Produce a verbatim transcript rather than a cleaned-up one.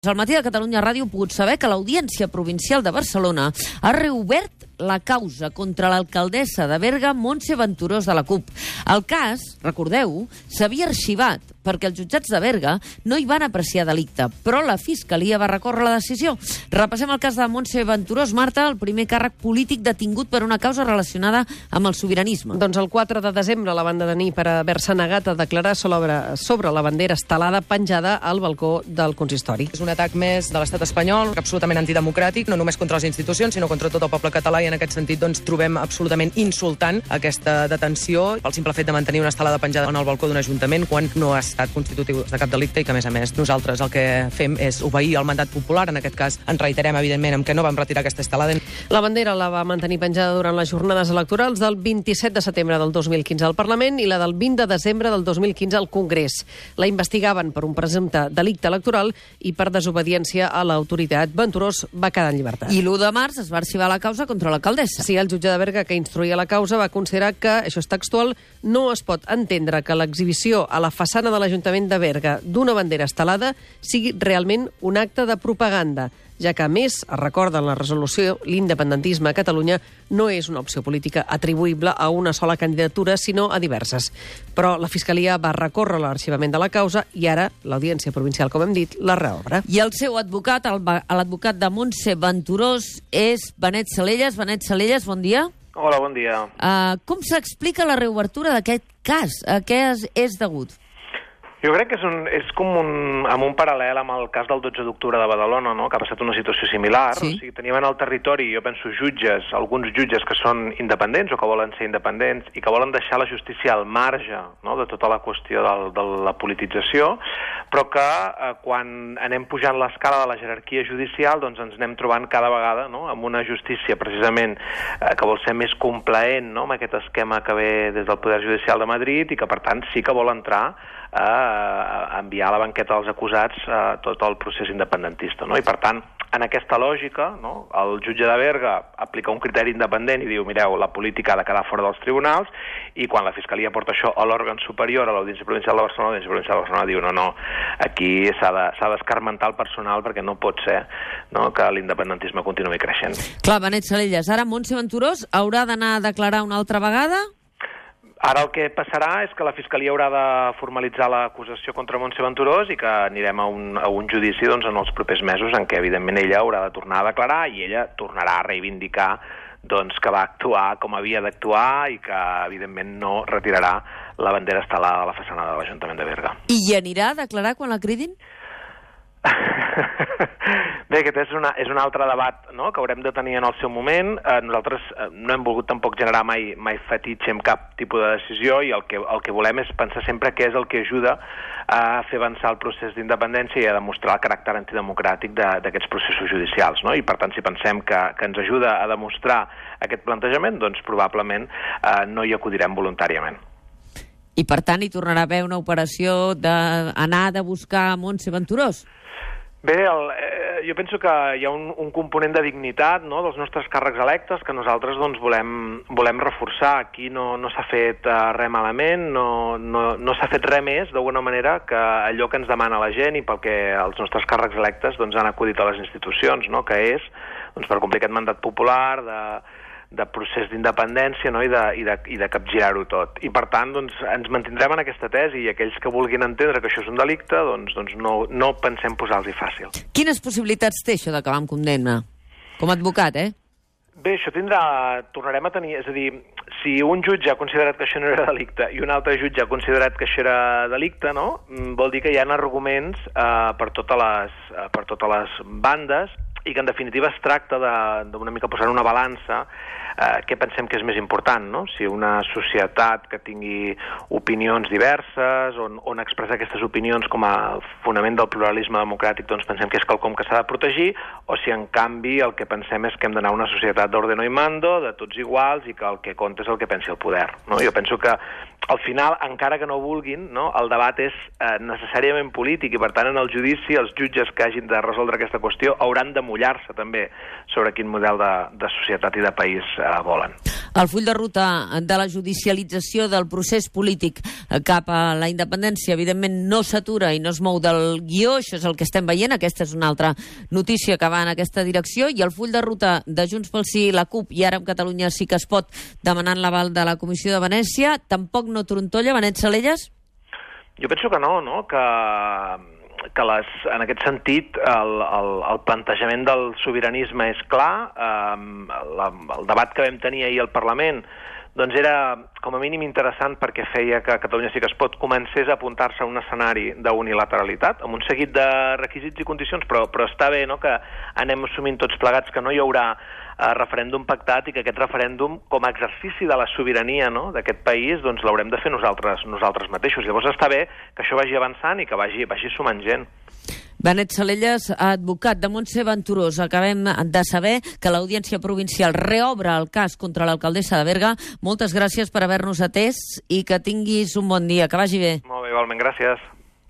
Al matí de Catalunya Ràdio hem pogut saber que l'Audiència Provincial de Barcelona ha reobert la causa contra l'alcaldessa de Berga, Montse Venturós, de la CUP. El cas, recordeu, s'havia arxivat perquè els jutjats de Berga no hi van apreciar delicte, però la Fiscalia va recórrer la decisió. Repassem el cas de Montse Venturós. Marta, el primer càrrec polític detingut per una causa relacionada amb el sobiranisme. Doncs el quatre de desembre la van detenir per haver-se negat a declarar sobre, sobre la bandera estelada penjada al balcó del consistori. És un atac més de l'estat espanyol, absolutament antidemocràtic, no només contra les institucions, sinó contra tot el poble català, i en aquest sentit doncs, trobem absolutament insultant aquesta detenció pel simple fet de mantenir una estelada penjada en el balcó d'un ajuntament quan no ha estat constitutiu de cap delicte i que, a més a més, nosaltres el que fem és obeir el mandat popular. En aquest cas ens reiterem, evidentment, en què no vam retirar aquesta estelada. La bandera la va mantenir penjada durant les jornades electorals del vint-i-set de setembre del dos mil quinze al Parlament i la del vint de desembre del dos mil quinze al Congrés. La investigaven per un presumpte delicte electoral i per desobediència a l'autoritat. Venturós va quedar en llibertat. I l'u de març es va arxivar la causa contra l'alcaldessa. Sí, el jutge de Berga, que instruïa la causa, va considerar que, això és textual, no es pot entendre que l'exhibició a la façana de l'Ajuntament de Berga d'una bandera estelada sigui realment un acte de propaganda, ja que, a més, es recorda en la resolució, l'independentisme a Catalunya no és una opció política atribuïble a una sola candidatura, sinó a diverses. Però la Fiscalia va recórrer l'arxivament de la causa i ara l'Audiència Provincial, com hem dit, la reobre. I el seu advocat, l'advocat de Montse Venturós, és Benet Salellas. Benet Salellas, bon dia. Hola, bon dia. Uh, com s'explica la reobertura d'aquest cas? A què és, és degut? Jo crec que és, un, és com un, amb un paral·lel amb el cas del dotze d'octubre de Badalona, no? Que ha passat una situació similar. Sí. O sigui, teníem en el territori, jo penso, jutges, alguns jutges que són independents o que volen ser independents i que volen deixar la justícia al marge, no? De tota la qüestió del, de la politització, però que eh, quan anem pujant l'escala de la jerarquia judicial doncs ens anem trobant cada vegada, no? Amb una justícia precisament eh, que vol ser més complaent, no? Amb aquest esquema que ve des del Poder Judicial de Madrid i que per tant sí que vol entrar a enviar a la banqueta dels acusats a tot el procés independentista, no? I per tant, en aquesta lògica, no? El jutge de Berga aplica un criteri independent i diu, mireu, la política ha de quedar fora dels tribunals, i quan la Fiscalia porta això a l'òrgan superior, a l'Audiència Provincial de Barcelona, l'Audiència Provincial de Barcelona diu, no, no, aquí s'ha de, s'ha d'escarmentar el personal perquè no pot ser, no?, que l'independentisme continuï creixent. Clar, Benet Salellas, ara Montse Venturós haurà d'anar a declarar una altra vegada? Ara el que passarà és que la Fiscalia haurà de formalitzar l'acusació contra Montse Venturós i que anirem a un, a un judici doncs, en els propers mesos en què, evidentment, ella haurà de tornar a declarar i ella tornarà a reivindicar doncs, que va actuar com havia d'actuar i que, evidentment, no retirarà la bandera estelada de la façana de l'Ajuntament de Berga. I hi anirà a declarar quan la cridin? Bé, aquest és, una, és un altre debat, no?, que haurem de tenir en el seu moment. Eh, nosaltres eh, no hem volgut tampoc generar mai, mai fetitxe amb cap tipus de decisió i el que, el que volem és pensar sempre què és el que ajuda a fer avançar el procés d'independència i a demostrar el caràcter antidemocràtic d'aquests processos judicials, no? I per tant, si pensem que, que ens ajuda a demostrar aquest plantejament, doncs probablement eh, no hi acudirem voluntàriament. I per tant hi tornarà a haver una operació d'anar de buscar Montse Venturós? Bé, el, eh, jo penso que hi ha un, un component de dignitat, no?, dels nostres càrrecs electes que nosaltres doncs, volem, volem reforçar. Aquí no, no s'ha fet uh, res malament, no, no, no s'ha fet res més, d'alguna manera, que allò que ens demana la gent i pel que els nostres càrrecs electes doncs, han acudit a les institucions, no?, que és doncs, per complir aquest mandat popular de... de procés d'independència, no?, i de, i de, i de capgirar-ho tot. I per tant, doncs, ens mantindrem en aquesta tesi i aquells que vulguin entendre que això és un delicte, doncs, doncs no, no pensem posar-los-hi fàcil. Quines possibilitats té això d'acabar amb condemna? Com a advocat, eh? Bé, això tindrà... Tornarem a tenir... És a dir, si un jutge ha considerat que això no era delicte i un altre jutge ha considerat que això era delicte, no?, vol dir que hi ha arguments eh, per, totes les, eh, per totes les bandes i que en definitiva es tracta d'una mica posar una balança eh, què pensem que és més important, no? Si una societat que tingui opinions diverses, on, on expressar aquestes opinions com a fonament del pluralisme democràtic, doncs pensem que és quelcom que s'ha de protegir, o si en canvi el que pensem és que hem d'anar a una societat d'ordeno i mando, de tots iguals, i que el que compta és el que pensi el poder, no? Jo penso que al final, encara que no vulguin, no, el debat és eh, necessàriament polític i, per tant, en el judici els jutges que hagin de resoldre aquesta qüestió hauran de mullar-se també sobre quin model de, de societat i de país eh, volen. El full de ruta de la judicialització del procés polític cap a la independència, evidentment, no s'atura i no es mou del guió, això és el que estem veient, aquesta és una altra notícia que va en aquesta direcció, i el full de ruta de Junts pel Sí, la CUP i ara amb Catalunya Sí que es pot, demanant l'aval de la Comissió de Venècia, tampoc no trontolla, Benet Salellas? Jo penso que no, no? que... que les, en aquest sentit el, el, el plantejament del sobiranisme és clar, eh, la, el debat que vam tenir ahir al Parlament doncs era com a mínim interessant perquè feia que Catalunya Sí que es pot comencés a apuntar-se a un escenari d'unilateralitat, amb un seguit de requisits i condicions, però, però està bé, no?, que anem assumint tots plegats que no hi haurà eh, referèndum pactat i que aquest referèndum, com a exercici de la sobirania, no?, d'aquest país, doncs l'haurem de fer nosaltres, nosaltres mateixos. Llavors està bé que això vagi avançant i que vagi, vagi sumant gent. Benet Salellas, advocat de Montse Venturós. Acabem de saber que l'Audiència Provincial reobre el cas contra l'alcaldessa de Berga. Moltes gràcies per haver-nos atès i que tinguis un bon dia. Que vagi bé. Molt bé, igualment, gràcies.